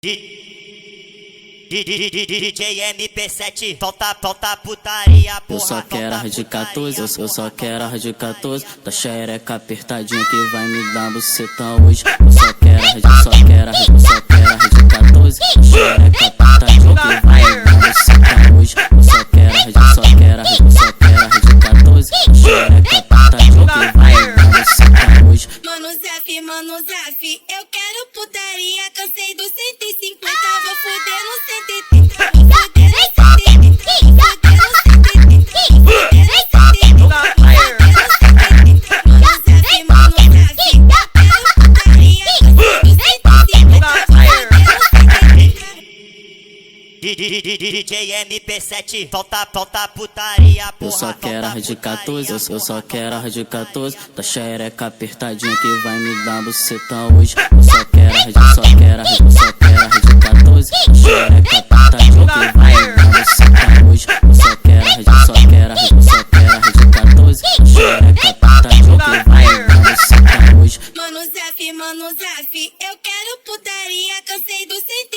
DJ MP7, falta putaria, porra. Eu só quero as de 14, eu só quero as de 14. Da xereca apertadinha que vai me dar bucetão hoje. Eu só quero as de 14. Da xereca apertadinha que vai me dar bucetão hoje. Eu só quero as de 14. Da xereca apertadinha que vai me dar bucetão hoje. Mano Zaf, eu quero putaria, cansei dos 150, vou fuder no 130, vou fuder no 130, Mano Zaf, eu quero putaria, cansei dos 150, vou fuder no 130. DJ MP7, falta putaria, porra. Eu só quero as de 14, eu só quero as de 14. Da xereca apertadinha que vai me dar bucetão hoje. Eu só quero as de 14. Da xereca apertadinha que vai me dar bucetão hoje. Eu só quero as de 14. Da xereca apertadinha que vai me dar bucetão hoje. Mano Zaf, eu quero putaria, cansei dos 130.